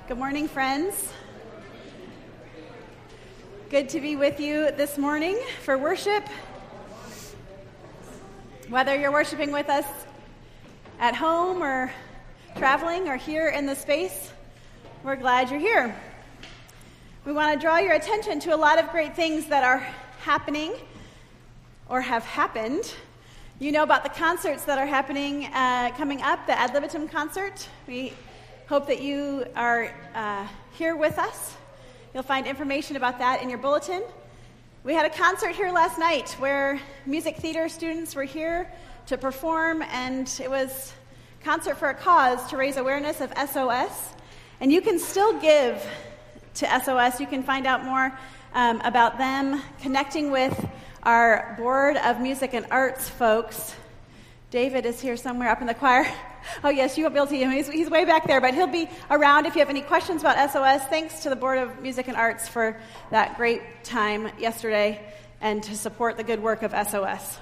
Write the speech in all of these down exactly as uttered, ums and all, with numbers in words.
Good morning, friends. Good to be with you this morning for worship. Whether you're worshiping with us at home or traveling or here in the space, we're glad you're here. We want to draw your attention to a lot of great things that are happening or have happened. You know about the concerts that are happening uh, coming up, the Ad Libitum concert. We hope that you are uh, here with us. You'll find information about that in your bulletin. We had a concert here last night where music theater students were here to perform, and it was Concert for a Cause to raise awareness of S O S. And you can still give to S O S. You can find out more um, about them, connecting with our Board of Music and Arts folks. David is here somewhere up in the choir. Oh, yes, you won't be able to see him. He's, he's way back there, but he'll be around if you have any questions about S O S. Thanks to the Board of Music and Arts for that great time yesterday and to support the good work of S O S.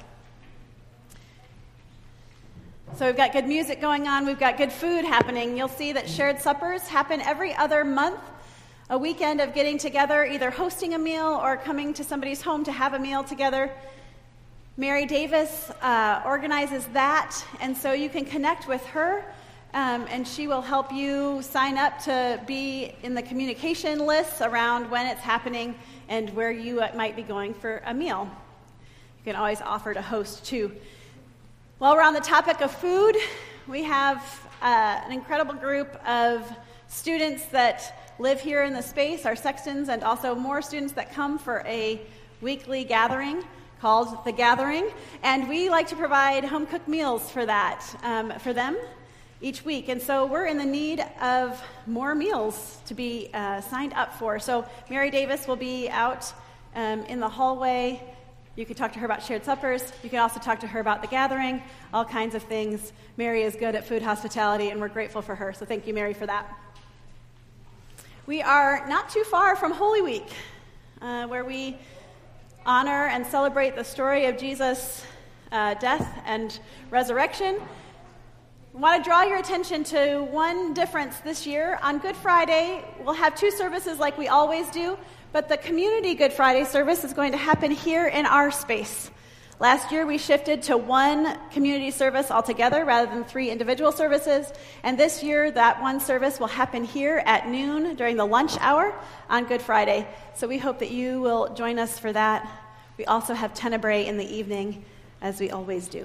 So we've got good music going on. We've got good food happening. You'll see that shared suppers happen every other month, a weekend of getting together, either hosting a meal or coming to somebody's home to have a meal together. Mary Davis uh, organizes that, and so you can connect with her, um, and she will help you sign up to be in the communication lists around when it's happening and where you might be going for a meal. You can always offer to host, too. While we're on the topic of food, we have uh, an incredible group of students that live here in the space, our sextons, and also more students that come for a weekly gathering called The Gathering, and we like to provide home-cooked meals for that, um, for them each week. And so we're in the need of more meals to be uh, signed up for. So Mary Davis will be out um, in the hallway. You can talk to her about shared suppers. You can also talk to her about The Gathering, all kinds of things. Mary is good at food hospitality, and we're grateful for her. So thank you, Mary, for that. We are not too far from Holy Week, uh, where we honor and celebrate the story of Jesus' uh, death and resurrection. I want to draw your attention to one difference this year. On Good Friday, we'll have two services like we always do, but the community Good Friday service is going to happen here in our space. Last year, we shifted to one community service altogether rather than three individual services, and this year, that one service will happen here at noon during the lunch hour on Good Friday. So we hope that you will join us for that. We also have Tenebrae in the evening, as we always do.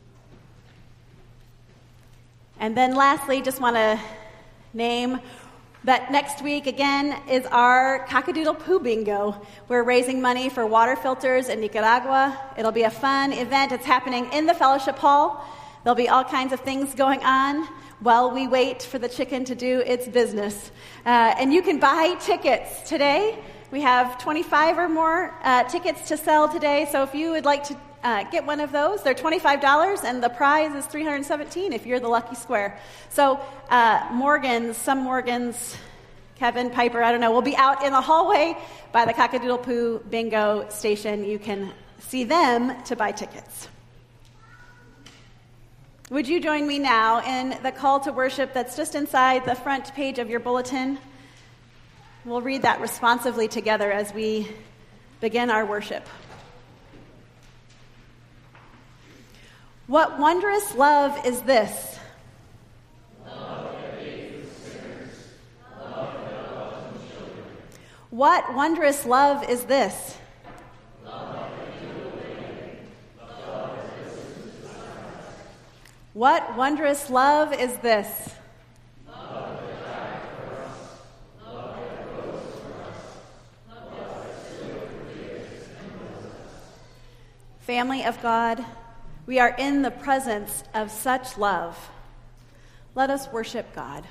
And then lastly, just want to name that next week, again, is our Cockadoodle Poo Bingo. We're raising money for water filters in Nicaragua. It'll be a fun event. It's happening in the fellowship hall. There'll be all kinds of things going on while we wait for the chicken to do its business. Uh, and you can buy tickets today. We have twenty-five or more uh, tickets to sell today, so if you would like to uh, get one of those, they're twenty-five dollars, and the prize is three hundred seventeen dollars if you're the lucky square. So uh, Morgan's, some Morgan's, Kevin, Piper, I don't know, will be out in the hallway by the Cockadoodle Poo Bingo station. You can see them to buy tickets. Would you join me now in the call to worship that's just inside the front page of your bulletin? We'll read that responsively together as we begin our worship. What wondrous love is this? Love that hates sinners, love that loves children. What wondrous love is this? Love that you obey, love that listens to silence. What wondrous love is this? Love that died for us, love that rose for us, love that still forgives and loves us. Family of God, we are in the presence of such love. Let us worship God.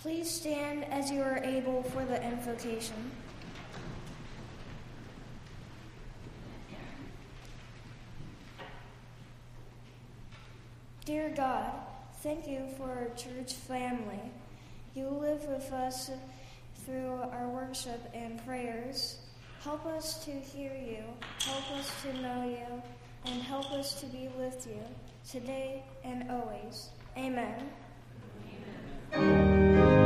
Please stand as you are able for the invocation. Dear God, thank you for our church family. You live with us through our worship and prayers. Help us to hear you, help us to know you, and help us to be with you today and always. Amen. Amen.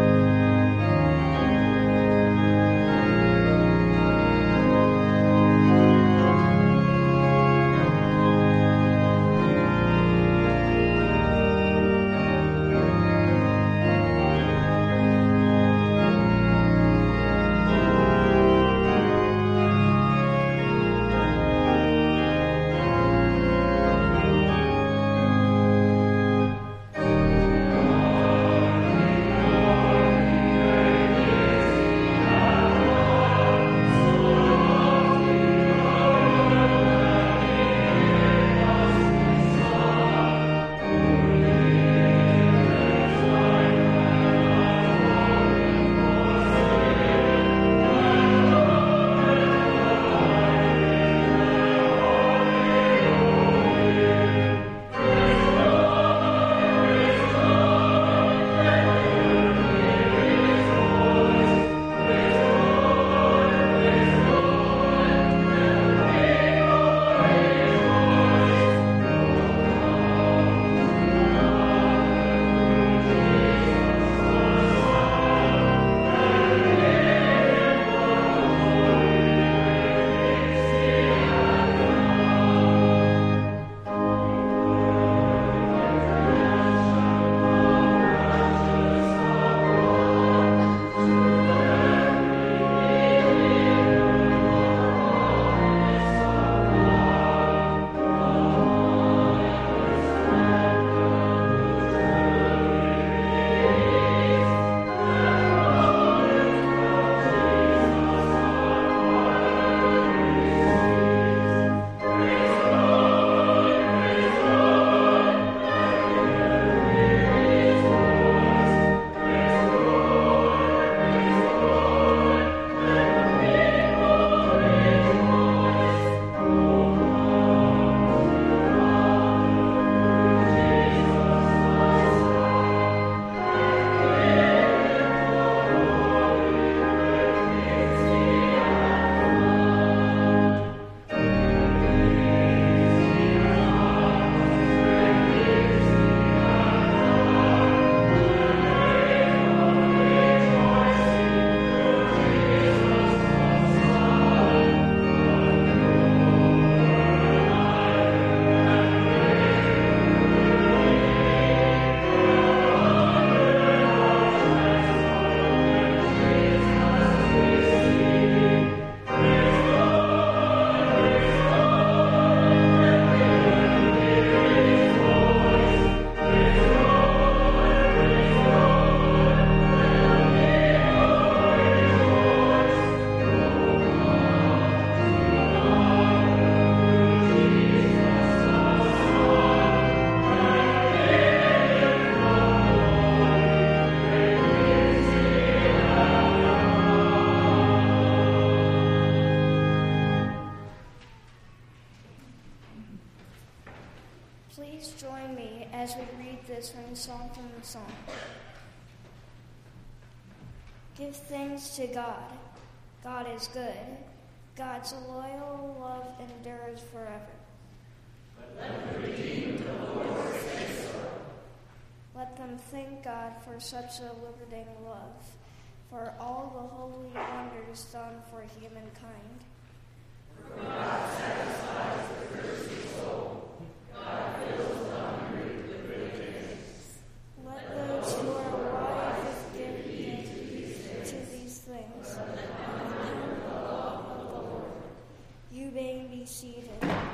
Please join me as we read this from Song from the Psalm. Give thanks to God. God is good. God's loyal love endures forever. Let the redeemed of the Lord say so. Let them thank God for such a liberating love, for all the holy wonders done for humankind. For God satisfies the thirsty soul. God fills the hungry with good things. Let those who are wise give heed to these things, to these things. Let them remember the law of the Lord. You may be seated.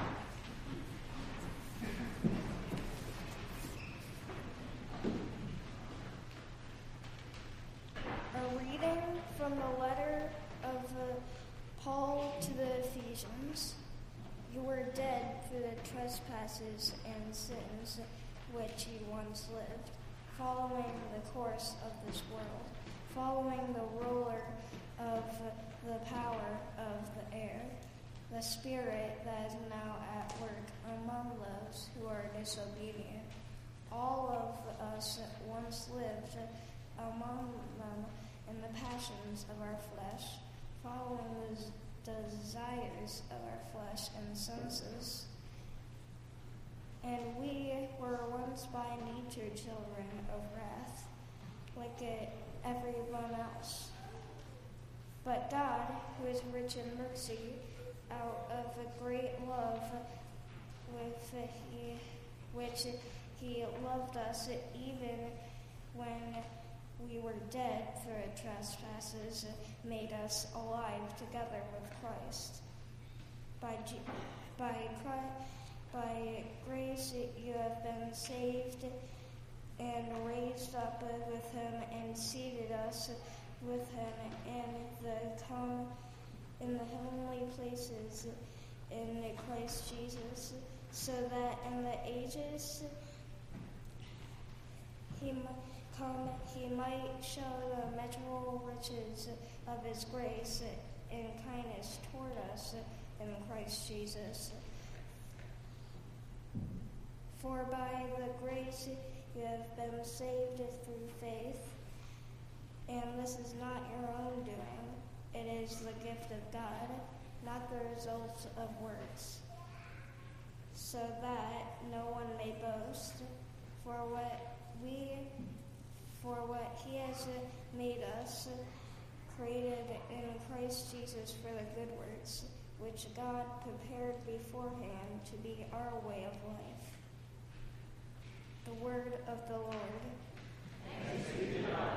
A reading from the letter of uh, Paul to the Ephesians. You were dead through the trespasses and sins which you once lived, following the course of this world, following the ruler of the power of the air, the spirit that is now at work among those who are disobedient. All of us once lived among them in the passions of our flesh, following the desires of our flesh and senses. And we were once by nature children of wrath, like everyone else. But God, who is rich in mercy, out of a great love with he, which he loved us even when we were dead through our trespasses, made us alive together with Christ. By, G- by, Christ, by grace you have been saved and raised up with him and seated us with him in the com- in the heavenly places in Christ Jesus, so that in the ages he might come, he might show the immeasurable riches of his grace and kindness toward us in Christ Jesus. For by the grace you have been saved through faith, and this is not your own doing. It is the gift of God, not the result of works, so that no one may boast. For what we, for what He has made us, created in Christ Jesus for the good works, which God prepared beforehand to be our way of life. The word of the Lord. Thanks be to God.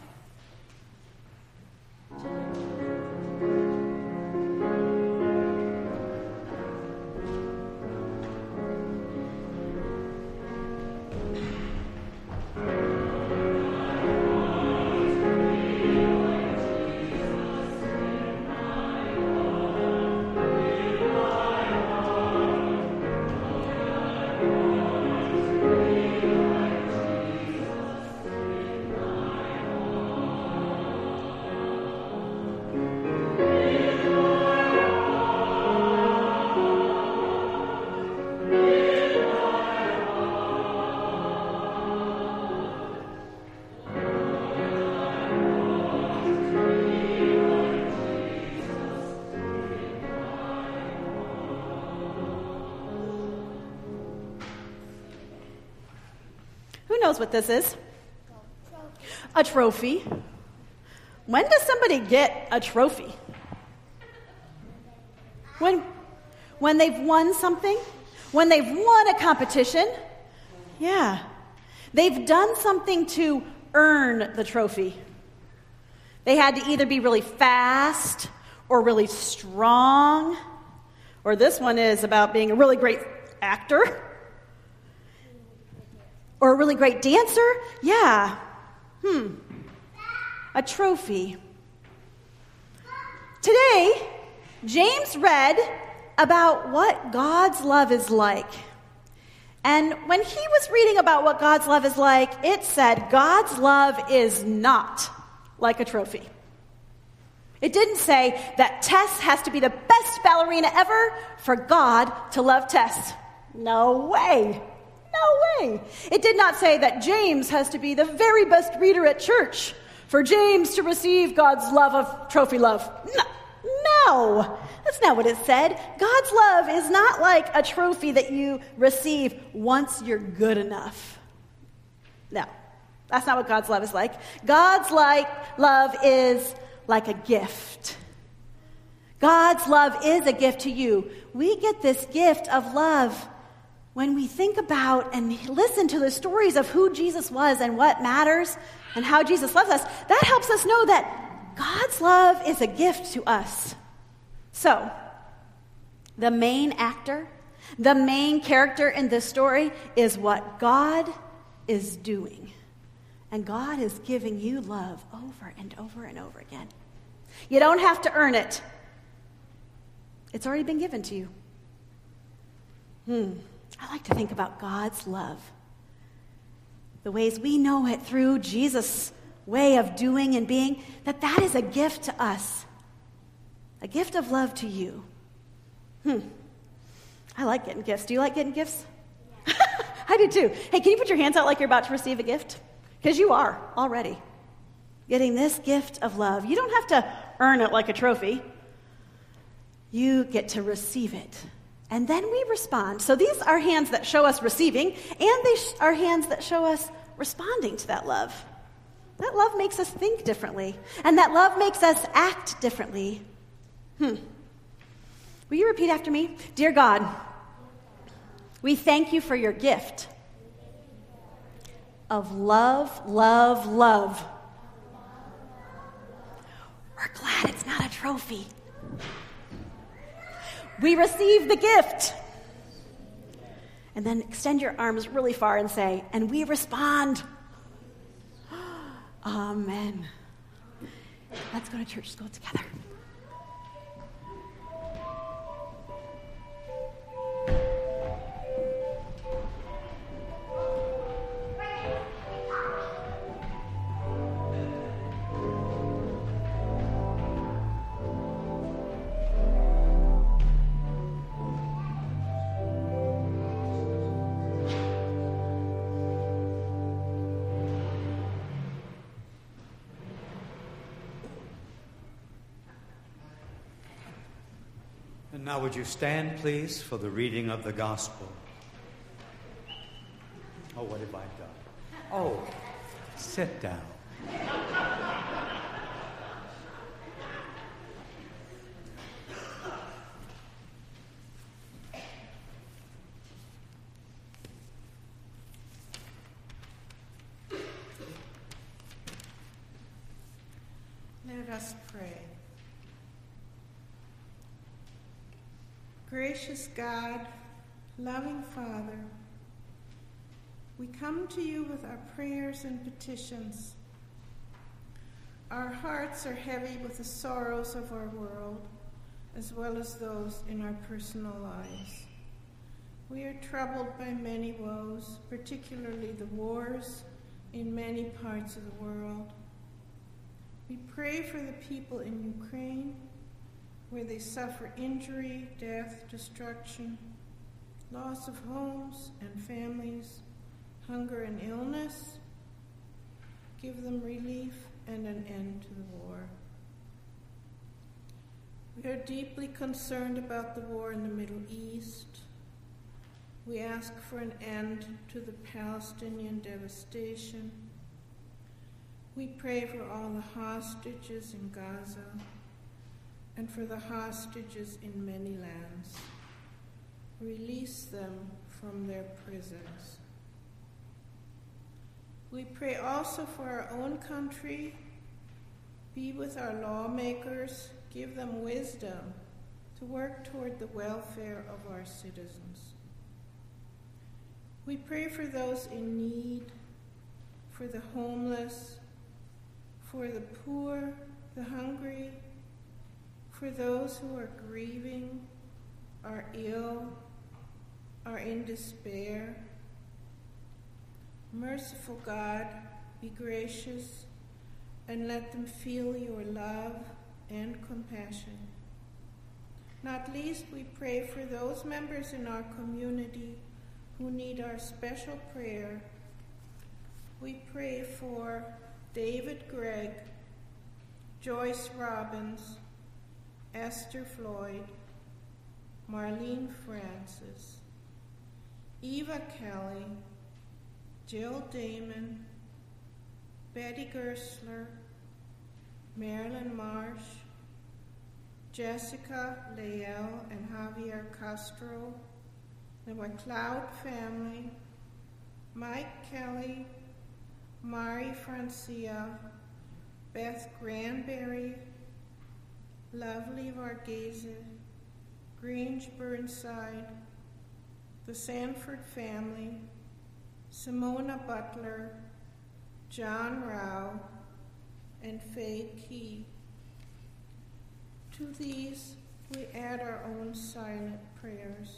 Knows what this is? A trophy. When does somebody get a trophy? When, when they've won something? When they've won a competition? Yeah. They've done something to earn the trophy. They had to either be really fast or really strong, or this one is about being a really great actor. Or a really great dancer? Yeah. Hmm. A trophy. Today, James read about what God's love is like. And when he was reading about what God's love is like, it said God's love is not like a trophy. It didn't say that Tess has to be the best ballerina ever for God to love Tess. No way. No way. It did not say that James has to be the very best reader at church for James to receive God's love of trophy love. No, no, that's not what it said. God's love is not like a trophy that you receive once you're good enough. No, that's not what God's love is like. God's like love is like a gift. God's love is a gift to you. We get this gift of love when we think about and listen to the stories of who Jesus was and what matters and how Jesus loves us. That helps us know that God's love is a gift to us. So, the main actor, the main character in this story is what God is doing. And God is giving you love over and over and over again. You don't have to earn it. It's already been given to you. Hmm. I like to think about God's love, the ways we know it through Jesus' way of doing and being, that that is a gift to us. A gift of love to you. Hmm. I like getting gifts. Do you like getting gifts? Yeah. I do too. Hey, can you put your hands out like you're about to receive a gift? Because you are already getting this gift of love. You don't have to earn it like a trophy. You get to receive it. And then we respond. So these are hands that show us receiving, and they sh- are hands that show us responding to that love. That love makes us think differently, and that love makes us act differently. Hmm. Will you repeat after me? Dear God, we thank you for your gift of love, love, love. We're glad it's not a trophy. We receive the gift. And then extend your arms really far and say, and we respond. Amen. Let's go to church school together. And now would you stand, please, for the reading of the gospel. Oh, what have I done? Oh, sit down. Let us pray. Gracious God, loving Father, we come to you with our prayers and petitions. Our hearts are heavy with the sorrows of our world, as well as those in our personal lives. We are troubled by many woes, particularly the wars in many parts of the world. We pray for the people in Ukraine, where they suffer injury, death, destruction, loss of homes and families, hunger and illness. Give them relief and an end to the war. We are deeply concerned about the war in the Middle East. We ask for an end to the Palestinian devastation. We pray for all the hostages in Gaza and for the hostages in many lands. Release them from their prisons. We pray also for our own country. Be with our lawmakers. Give them wisdom to work toward the welfare of our citizens. We pray for those in need, for the homeless, for the poor, the hungry, for those who are grieving, are ill, are in despair. Merciful God, be gracious and let them feel your love and compassion. Not least, we pray for those members in our community who need our special prayer. We pray for David Gregg, Joyce Robbins, Esther Floyd, Marlene Francis, Eva Kelly, Jill Damon, Betty Gersler, Marilyn Marsh, Jessica Leal and Javier Castro, the McLeod family, Mike Kelly, Mari Francia, Beth Granberry, Lovely Varghese, Grange Burnside, the Sanford family, Simona Butler, John Rao, and Faye Key. To these, we add our own silent prayers.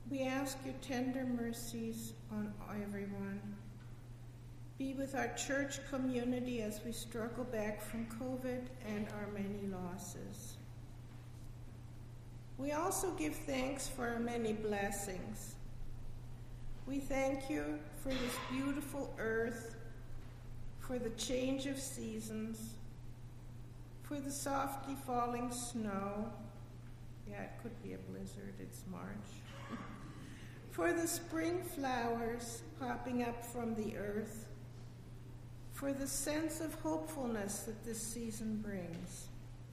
We ask your tender mercies on everyone. Be with our church community as we struggle back from COVID and our many losses. We also give thanks for our many blessings. We thank you for this beautiful earth, for the change of seasons, for the softly falling snow. Yeah, it could be a blizzard, it's March. For the spring flowers popping up from the earth, for the sense of hopefulness that this season brings.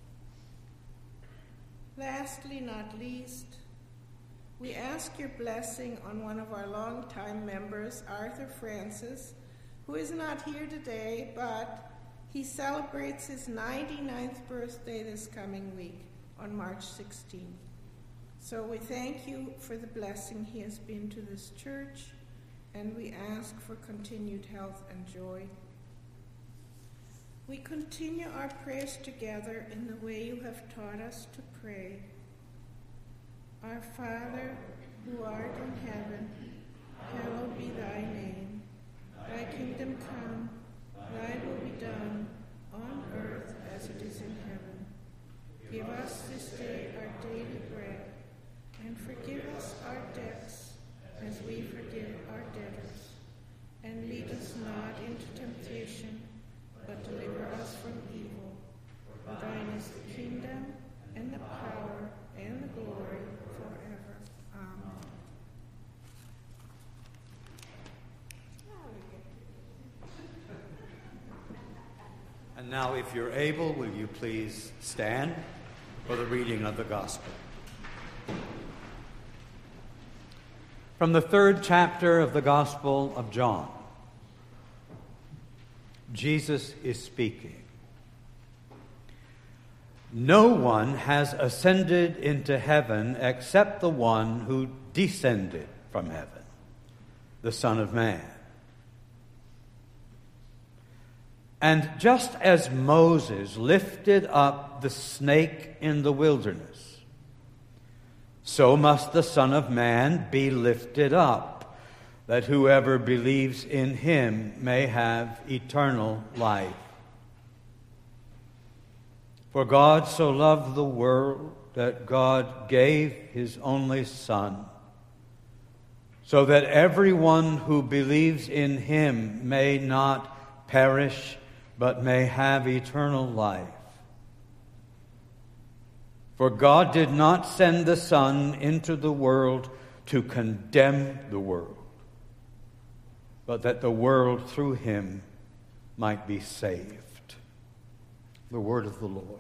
Lastly, not least, we ask your blessing on one of our longtime members, Arthur Francis, who is not here today, but he celebrates his ninety-ninth birthday this coming week on March sixteenth. So we thank you for the blessing he has been to this church, and we ask for continued health and joy. We continue our prayers together in the way you have taught us to pray. Our Father, who art in heaven, hallowed be thy name. Thy kingdom come, thy will be done, on earth as it is in heaven. Give us this day our daily bread, and forgive us our debts, as we forgive our debtors. And lead us not into temptation, but deliver us from evil. For thine is the kingdom, and the power, and the glory, forever. Amen. And now, if you're able, will you please stand for the reading of the Gospel? From the third chapter of the Gospel of John. Jesus is speaking. No one has ascended into heaven except the one who descended from heaven, the Son of Man. And just as Moses lifted up the snake in the wilderness, so must the Son of Man be lifted up, that whoever believes in him may have eternal life. For God so loved the world that God gave his only Son, so that everyone who believes in him may not perish, but may have eternal life. For God did not send the Son into the world to condemn the world, but that the world through him might be saved. The word of the Lord.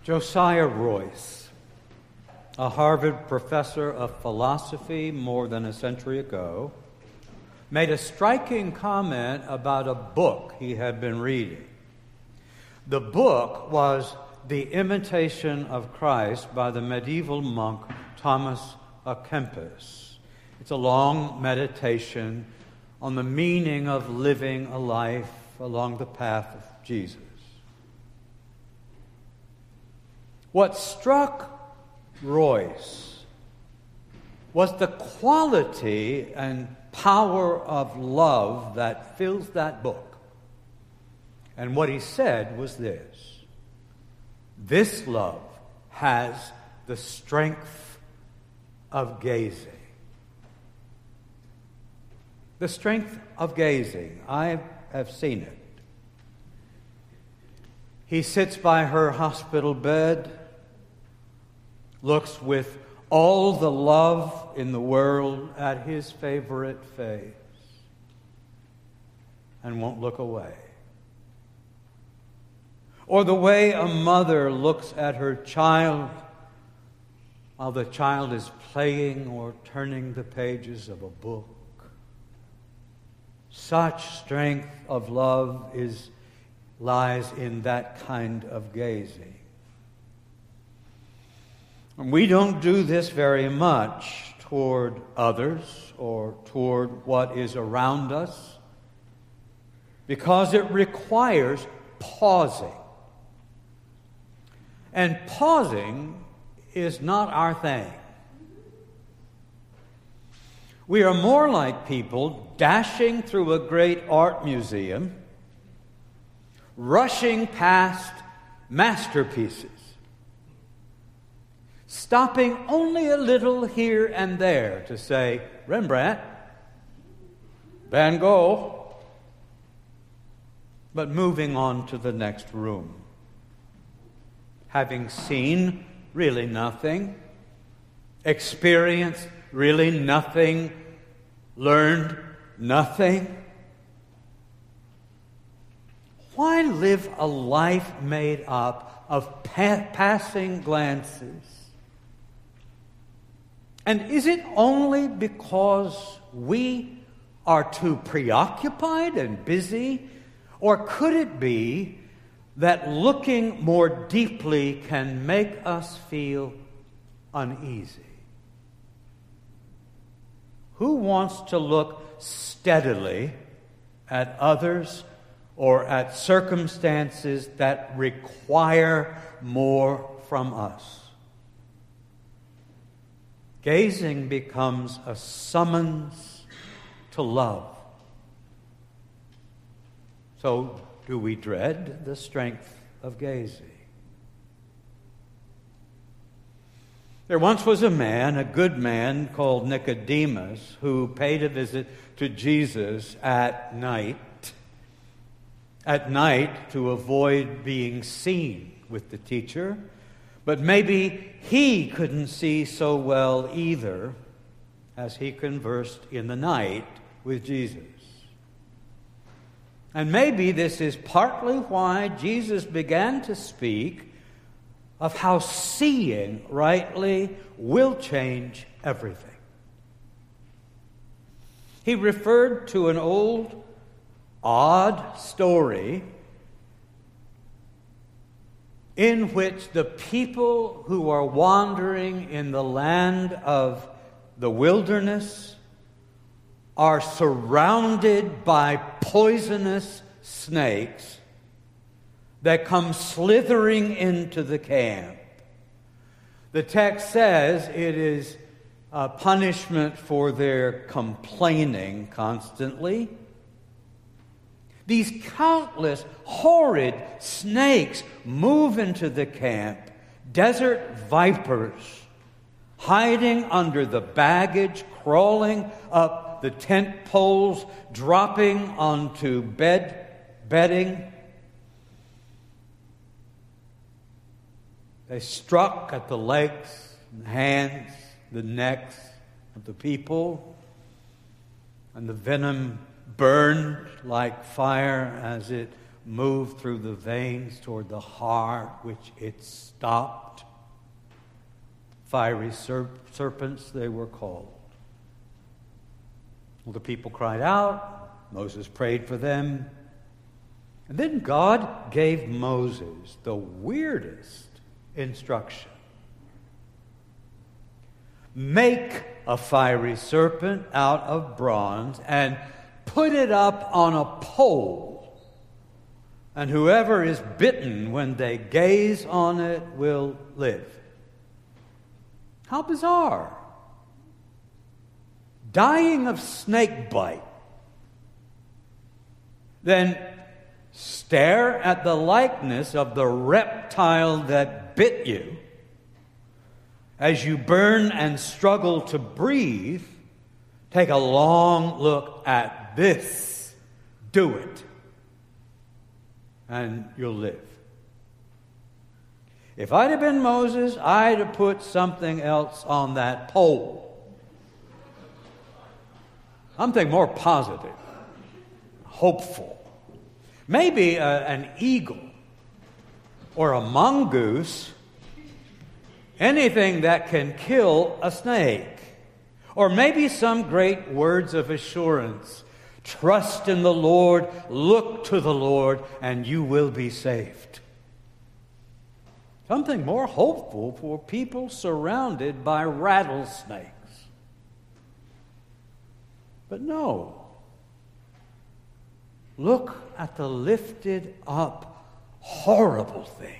Josiah Royce, a Harvard professor of philosophy more than a century ago, made a striking comment about a book he had been reading. The book was The Imitation of Christ by the medieval monk Thomas à Kempis. It's a long meditation on the meaning of living a life along the path of Jesus. What struck Royce was the quality and power of love that fills that book. And what he said was this: this love has the strength of gazing. The strength of gazing. I have seen it. He sits by her hospital bed, looks with all the love in the world at his favorite face, and won't look away. Or the way a mother looks at her child while the child is playing or turning the pages of a book. Such strength of love is lies in that kind of gazing. And we don't do this very much toward others or toward what is around us because it requires pausing. And pausing is not our thing. We are more like people dashing through a great art museum, rushing past masterpieces, stopping only a little here and there to say, Rembrandt, Van Gogh, but moving on to the next room. Having seen really nothing, experienced really nothing, learned nothing. Why live a life made up of pa- passing glances? And is it only because we are too preoccupied and busy? Or could it be that looking more deeply can make us feel uneasy? Who wants to look steadily at others or at circumstances that require more from us? Gazing becomes a summons to love. So, do we dread the strength of gazing? There once was a man, a good man called Nicodemus, who paid a visit to Jesus at night. At night to avoid being seen with the teacher. But maybe he couldn't see so well either as he conversed in the night with Jesus. And maybe this is partly why Jesus began to speak of how seeing rightly will change everything. He referred to an old, odd story in which the people who are wandering in the land of the wilderness are surrounded by poisonous snakes that come slithering into the camp. The text says it is a punishment for their complaining constantly. These countless horrid snakes move into the camp, desert vipers, hiding under the baggage, crawling up the tent poles, dropping onto bed bedding. They struck at the legs, the hands, the necks of the people, and the venom burned like fire as it moved through the veins toward the heart, which it stopped. Fiery serp- serpents, they were called. Well, the people cried out. Moses prayed for them. And then God gave Moses the weirdest instruction. Make a fiery serpent out of bronze and put it up on a pole. And whoever is bitten when they gaze on it will live. How bizarre. Dying of snake bite. Then stare at the likeness of the reptile that bit you. As you burn and struggle to breathe, take a long look at this. Do it. And you'll live. If I'd have been Moses, I'd have put something else on that pole. Something more positive, hopeful. Maybe a, an eagle or a mongoose. Anything that can kill a snake. Or maybe some great words of assurance. Trust in the Lord, look to the Lord, and you will be saved. Something more hopeful for people surrounded by rattlesnakes. But no. Look at the lifted up, horrible thing.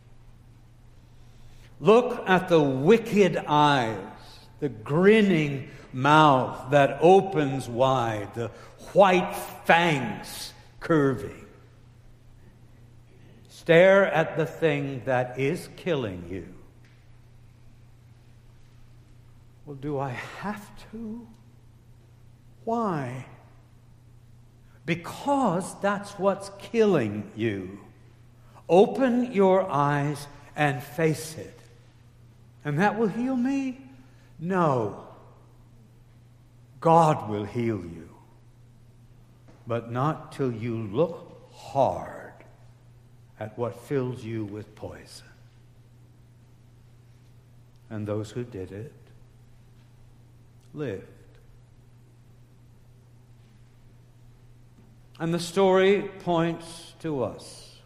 Look at the wicked eyes, the grinning mouth that opens wide, the white fangs curving. Stare at the thing that is killing you. Well, do I have to? Why? Because that's what's killing you. Open your eyes and face it. And that will heal me? No. God will heal you. But not till you look hard at what fills you with poison. And those who did it lived. And the story points to us.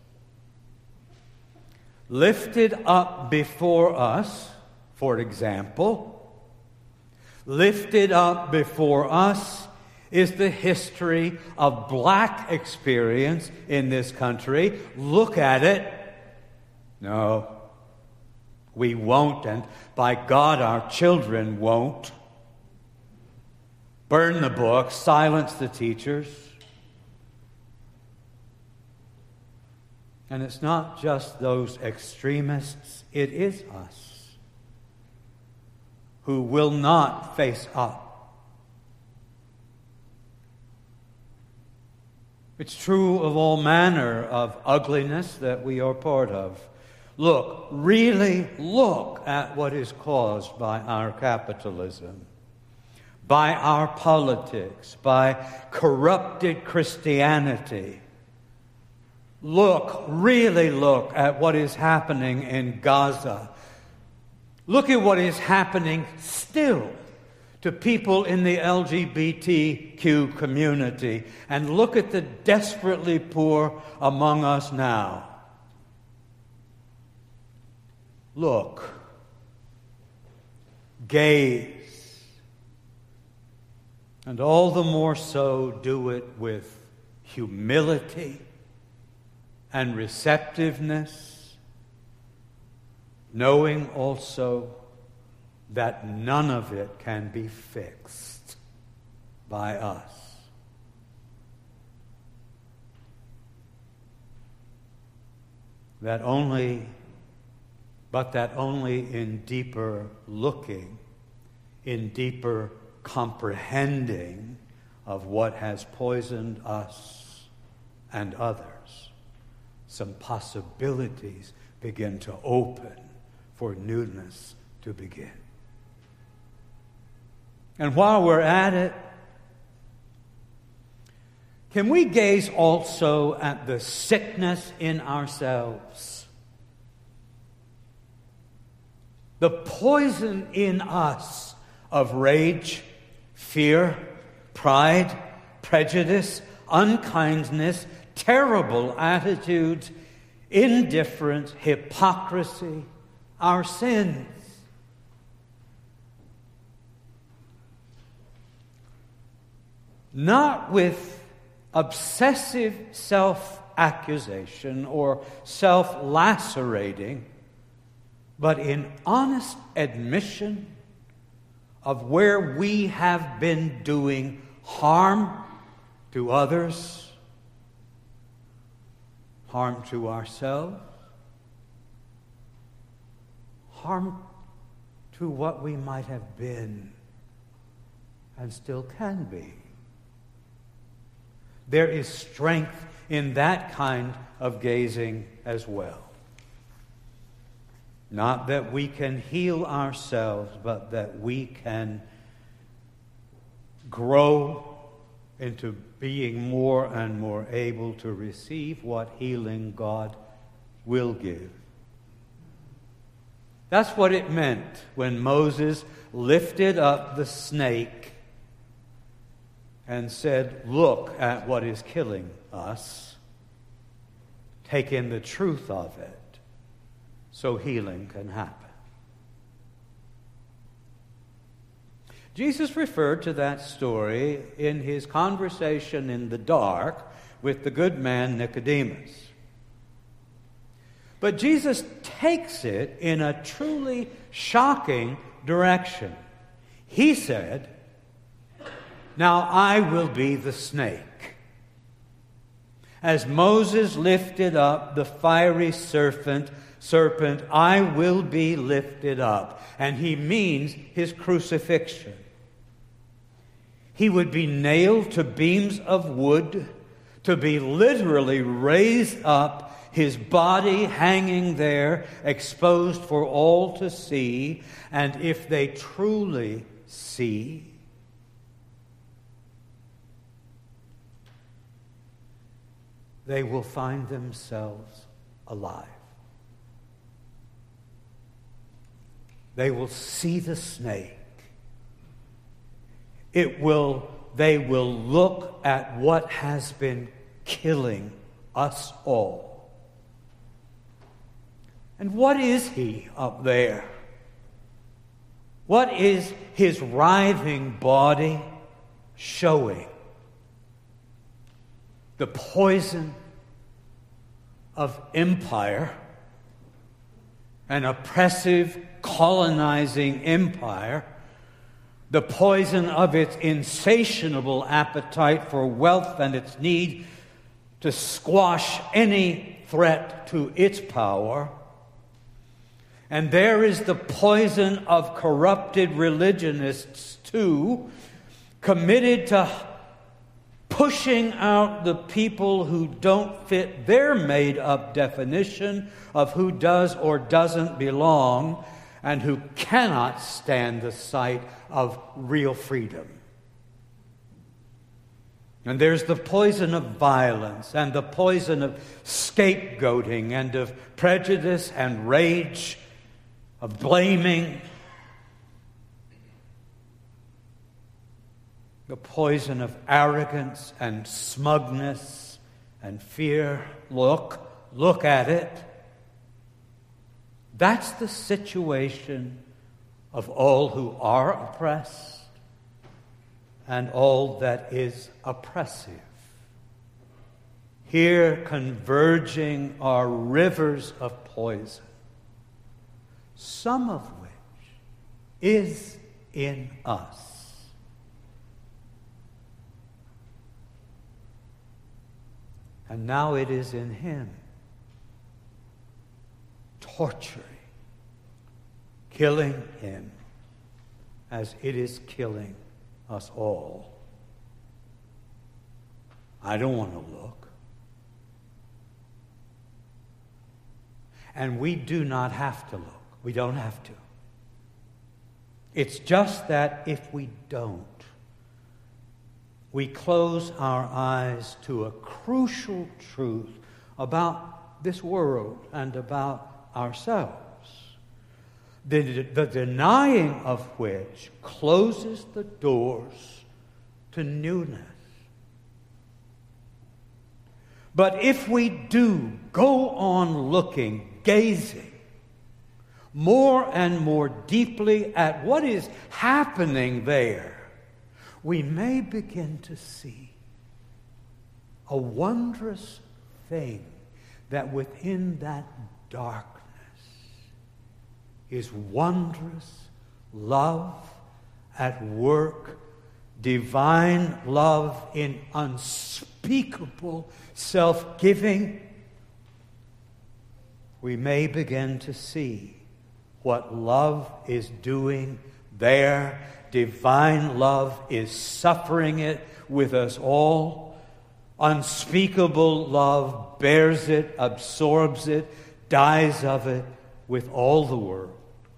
Lifted up before us, for example, lifted up before us is the history of black experience in this country. Look at it. No, we won't, and by God, our children won't. Burn the books, silence the teachers. And it's not just those extremists, it is us who will not face up. It's true of all manner of ugliness that we are part of. Look, really look at what is caused by our capitalism, by our politics, by corrupted Christianity. Look, really look at what is happening in Gaza. Look at what is happening still to people in the L G B T Q community. And look at the desperately poor among us now. Look. Gaze. And all the more so do it with humility and receptiveness, knowing also that none of it can be fixed by us. That only, but that only in deeper looking, in deeper comprehending of what has poisoned us and others, some possibilities begin to open for newness to begin. And while we're at it, Can we gaze also at the sickness in ourselves? The poison in us of rage, fear, pride, prejudice, unkindness, terrible attitudes, indifference, hypocrisy, our sins. Not with obsessive self-accusation or self-lacerating, but in honest admission of where we have been doing harm to others, harm to ourselves, harm to what we might have been and still can be. There is strength in that kind of gazing as well. Not that we can heal ourselves, but that we can grow into being more and more able to receive what healing God will give. That's what it meant when Moses lifted up the snake and said, "Look at what is killing us. Take in the truth of it so healing can happen." Jesus referred to that story in his conversation in the dark with the good man Nicodemus. But Jesus takes it in a truly shocking direction. He said, "Now I will be the snake. As Moses lifted up the fiery serpent, serpent, I will be lifted up." And he means his crucifixion. He would be nailed to beams of wood, to be literally raised up, his body hanging there, exposed for all to see. And if they truly see, they will find themselves alive. They will see the snake. It will, they will look at what has been killing us all. And what is he up there? What is his writhing body showing? The poison of empire, an oppressive, colonizing empire, the poison of its insatiable appetite for wealth and its need to squash any threat to its power. And there is the poison of corrupted religionists, too, committed to pushing out the people who don't fit their made-up definition of who does or doesn't belong and who cannot stand the sight of real freedom. And there's the poison of violence and the poison of scapegoating and of prejudice and rage, of blaming, the poison of arrogance and smugness and fear. Look, look at it. That's the situation of all who are oppressed and all that is oppressive. Here converging are rivers of poison, some of which is in us. And now it is in him, torturing, killing him as it is killing us all. I don't want to look. And we do not have to look. We don't have to. It's just that if we don't, we close our eyes to a crucial truth about this world and about ourselves, the, the denying of which closes the doors to newness. But if we do go on looking, gazing more and more deeply at what is happening there, we may begin to see a wondrous thing, that within that darkness is wondrous love at work, divine love in unspeakable self-giving. We may begin to see what love is doing there. Divine love is suffering it with us all. Unspeakable love bears it, absorbs it, dies of it with all the world.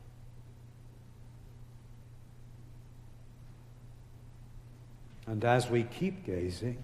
And as we keep gazing,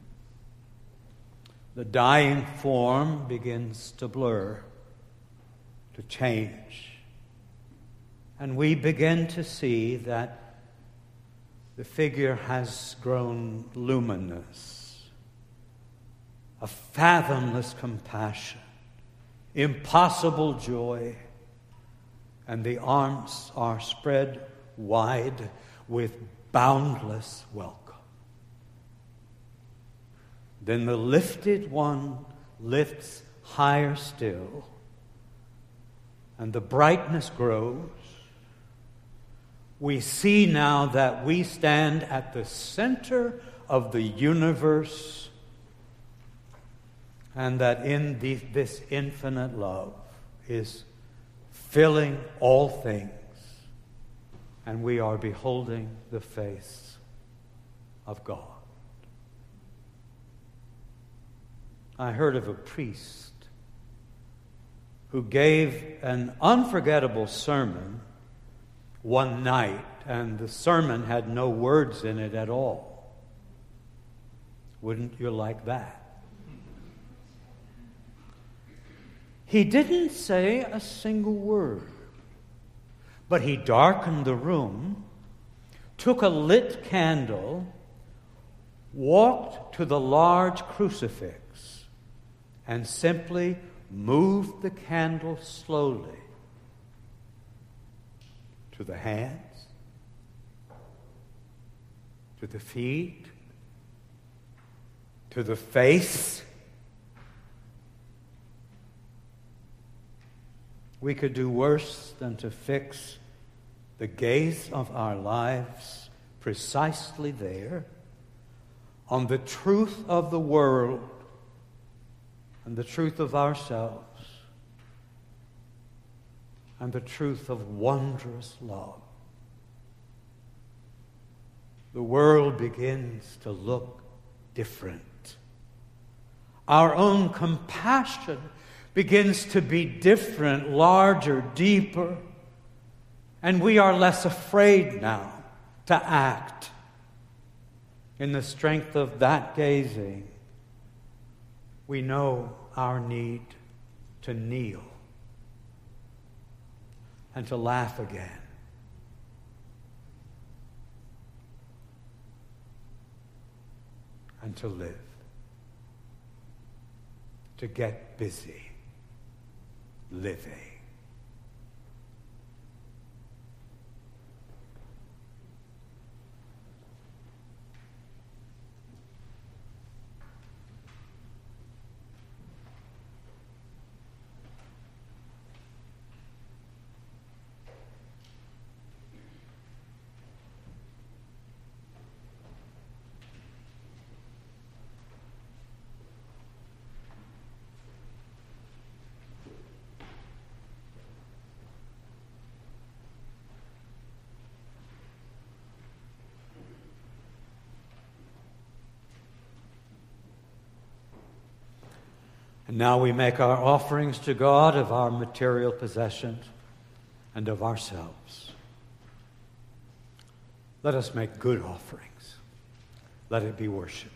the dying form begins to blur, to change. And we begin to see that the figure has grown luminous, a fathomless compassion, impossible joy, and the arms are spread wide with boundless welcome. Then the lifted one lifts higher still, and the brightness grows. We see now that we stand at the center of the universe, and that in the, this infinite love is filling all things, and we are beholding the face of God. I heard of a priest who gave an unforgettable sermon one night, and the sermon had no words in it at all. Wouldn't you like that? He didn't say a single word, but he darkened the room, took a lit candle, walked to the large crucifix, and simply moved the candle slowly to the hands, to the feet, to the face. We could do worse than to fix the gaze of our lives precisely there, on the truth of the world and the truth of ourselves, and the truth of wondrous love. The world begins to look different. Our own compassion begins to be different, larger, deeper, and we are less afraid now to act in the strength of that gazing. We know our need to kneel and to laugh again. And to live. To get busy living. And now we make our offerings to God of our material possessions and of ourselves. Let us make good offerings Let it be worship.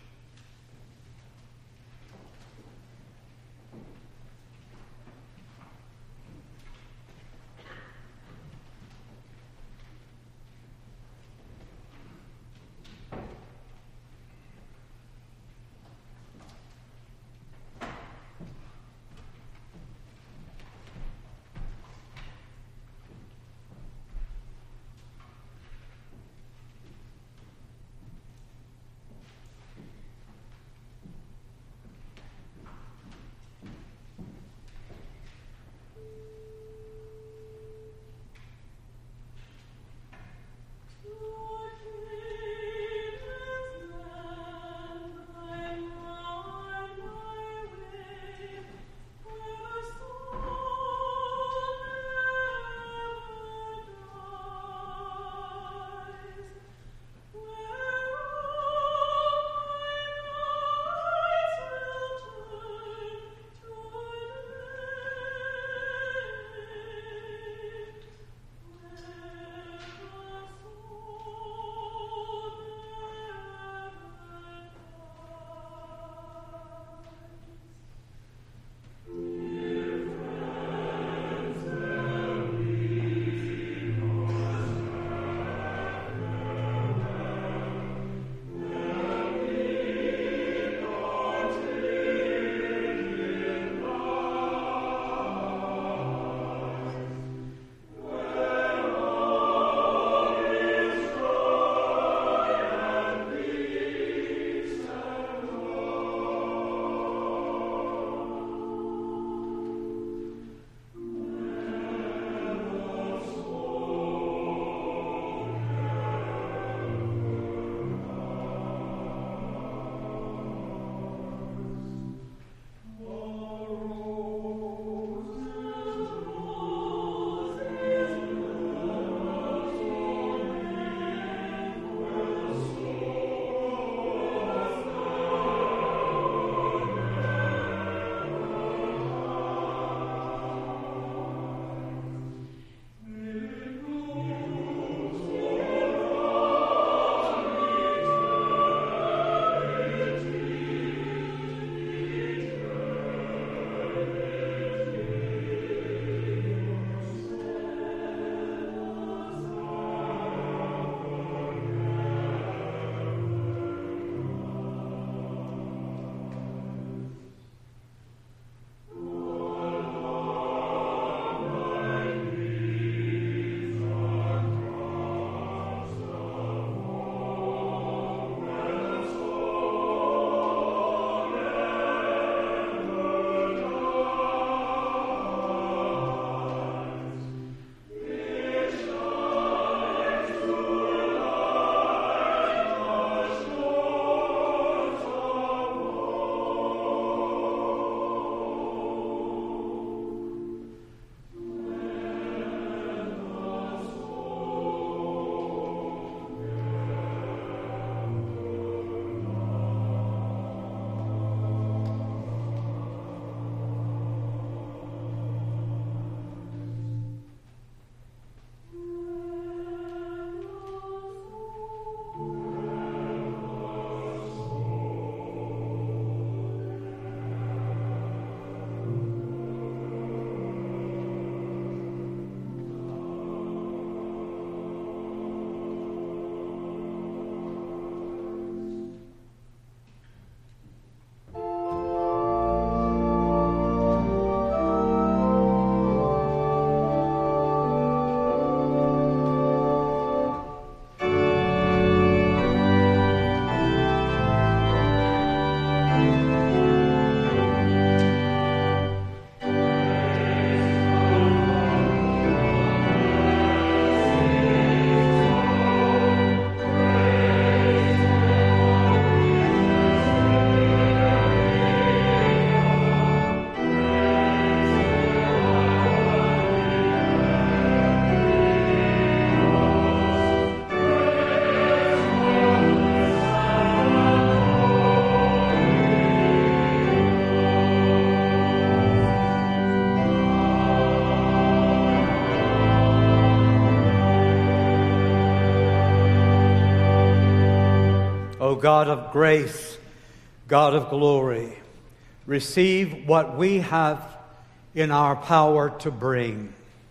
O God of grace, God of glory, receive what we have in our power to bring,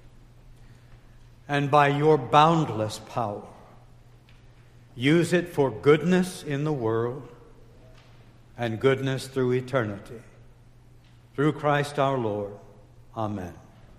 and by your boundless power, use it for goodness in the world and goodness through eternity. Through Christ our Lord. Amen.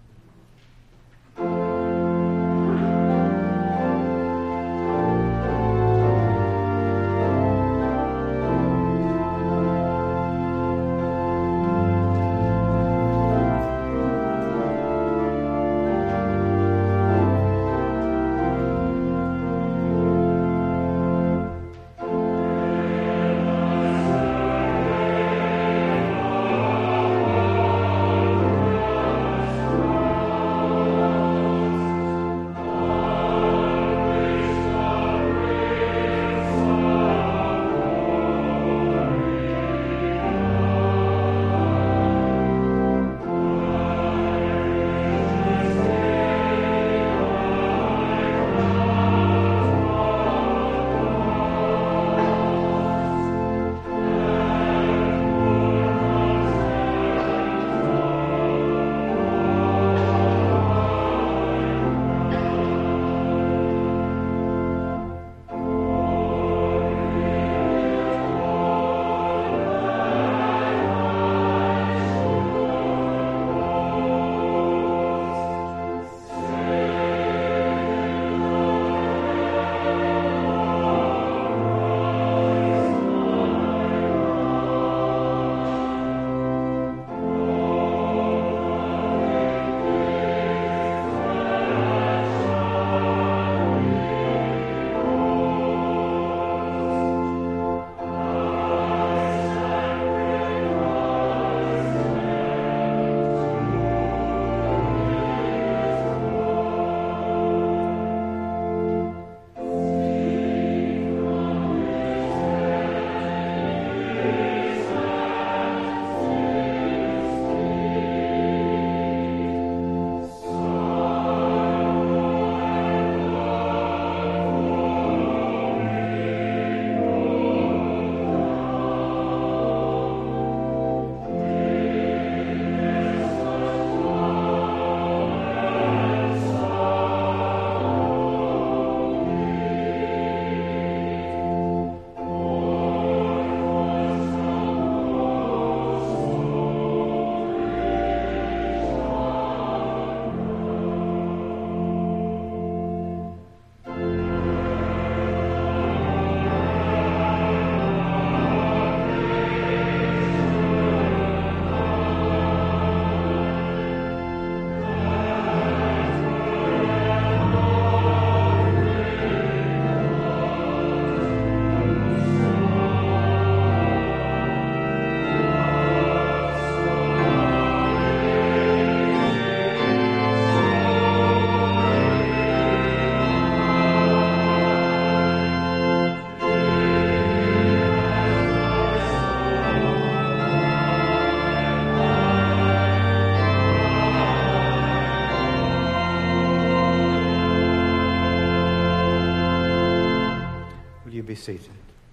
Be seated.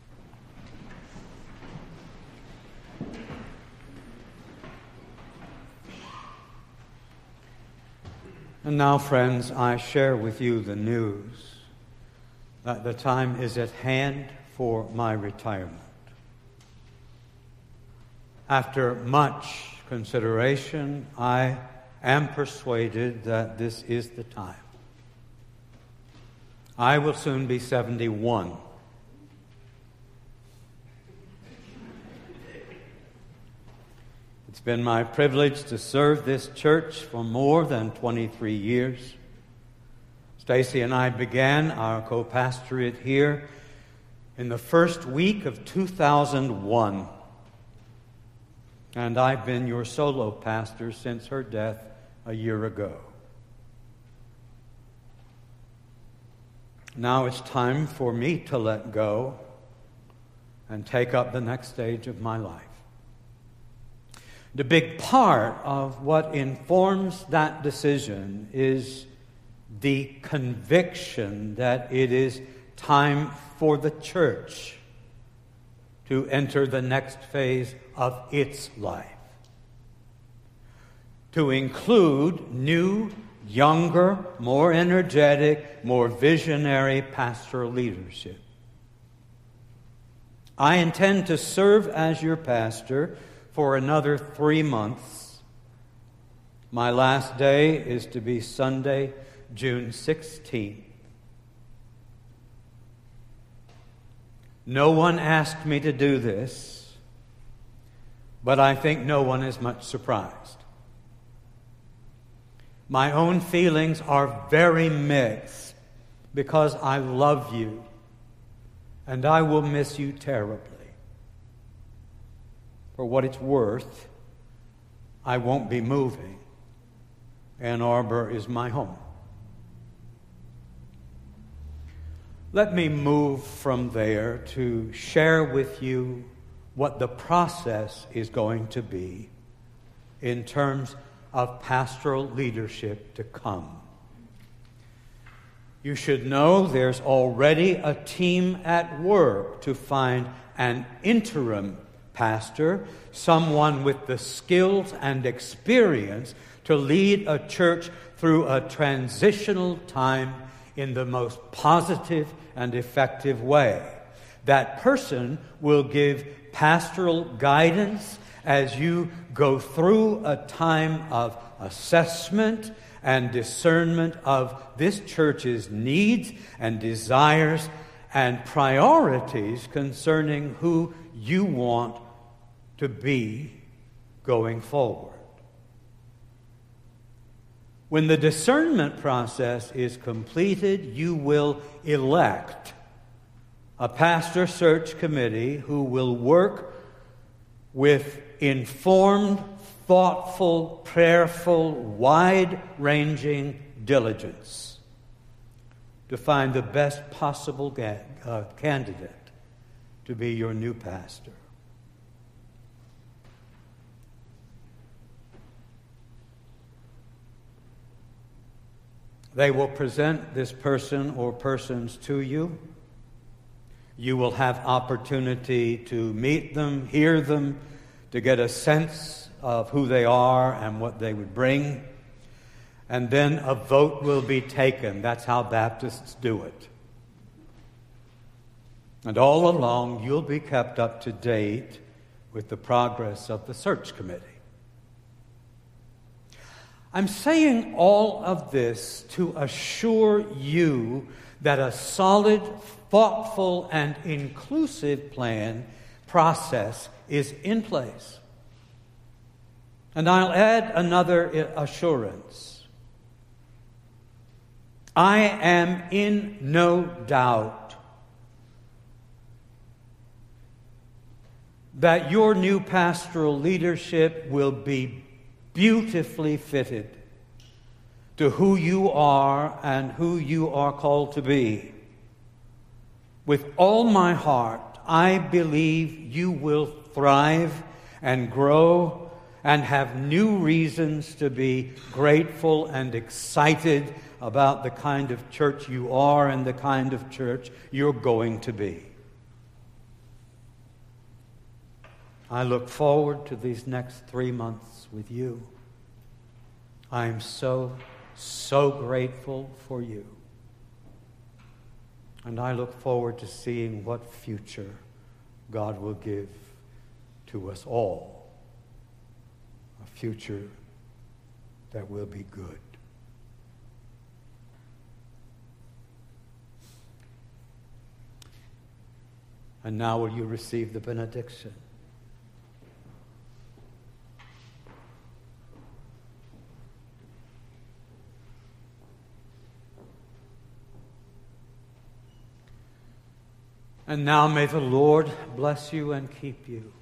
And now, friends, I share with you the news that the time is at hand for my retirement. After much consideration, I am persuaded that this is the time. I will soon be seventy-one. It's been my privilege to serve this church for more than twenty-three years. Stacy and I began our co-pastorate here in the first week of two thousand one. And I've been your solo pastor since her death a year ago. Now it's time for me to let go and take up the next stage of my life. The big part of what informs that decision is the conviction that it is time for the church to enter the next phase of its life, to include new, younger, more energetic, more visionary pastoral leadership. I intend to serve as your pastor for another three months. My last day is to be Sunday, June sixteenth. No one asked me to do this, but I think no one is much surprised. My own feelings are very mixed because I love you and I will miss you terribly. For what it's worth, I won't be moving. Ann Arbor is my home. Let me move from there to share with you what the process is going to be in terms of pastoral leadership to come. You should know there's already a team at work to find an interim pastor, someone with the skills and experience to lead a church through a transitional time in the most positive and effective way. That person will give pastoral guidance as you go through a time of assessment and discernment of this church's needs and desires and priorities concerning who you want to be going forward. When the discernment process is completed, you will elect a pastor search committee who will work with informed, thoughtful, prayerful, wide-ranging diligence to find the best possible ga- uh, candidate to be your new pastor. They will present this person or persons to you. You will have opportunity to meet them, hear them, to get a sense of who they are and what they would bring. And then a vote will be taken. That's how Baptists do it. And all along, you'll be kept up to date with the progress of the search committee. I'm saying all of this to assure you that a solid, thoughtful, and inclusive plan process is in place. And I'll add another assurance. I am in no doubt that your new pastoral leadership will be beautifully fitted to who you are and who you are called to be. With all my heart, I believe you will thrive and grow and have new reasons to be grateful and excited about the kind of church you are and the kind of church you're going to be. I look forward to these next three months with you. I'm so, so grateful for you. And I look forward to seeing what future God will give to us all. A future that will be good. And now will you receive the benediction? And now may the Lord bless you and keep you.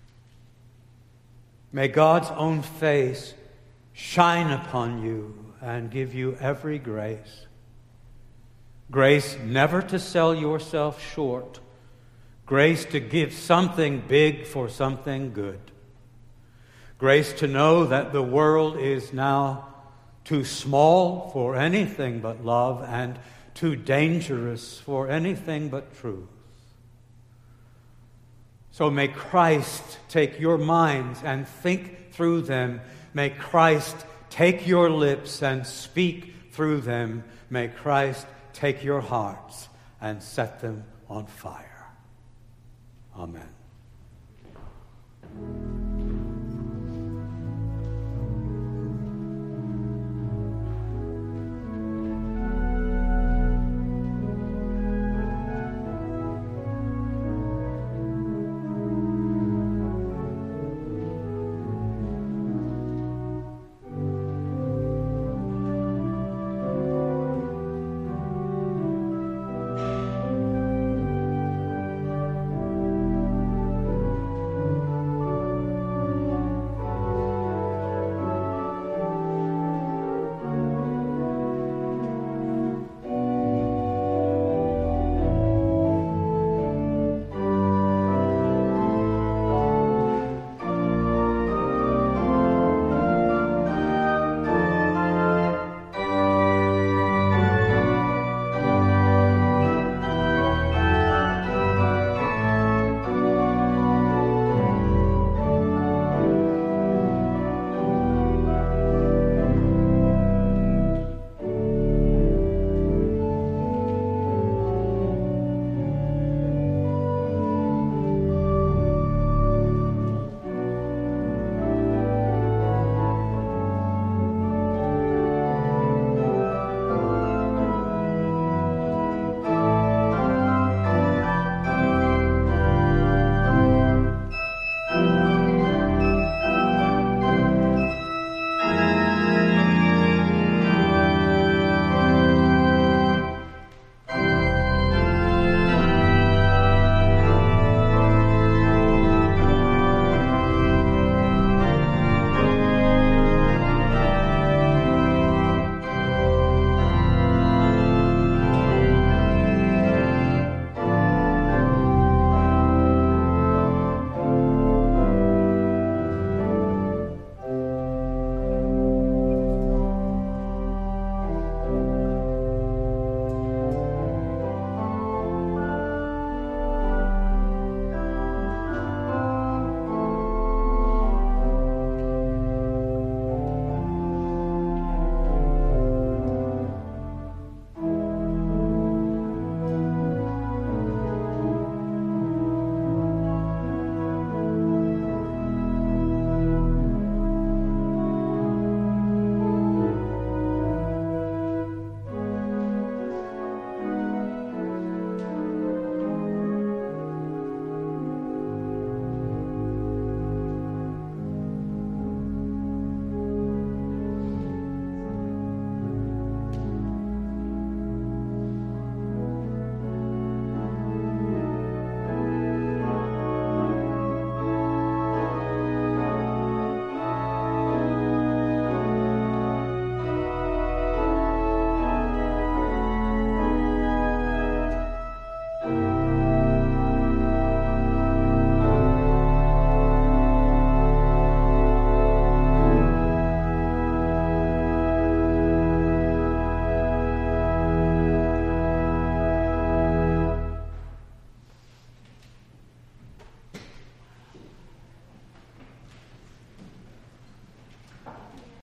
May God's own face shine upon you and give you every grace. Grace never to sell yourself short. Grace to give something big for something good. Grace to know that the world is now too small for anything but love and too dangerous for anything but truth. So may Christ take your minds and think through them. May Christ take your lips and speak through them. May Christ take your hearts and set them on fire. Amen.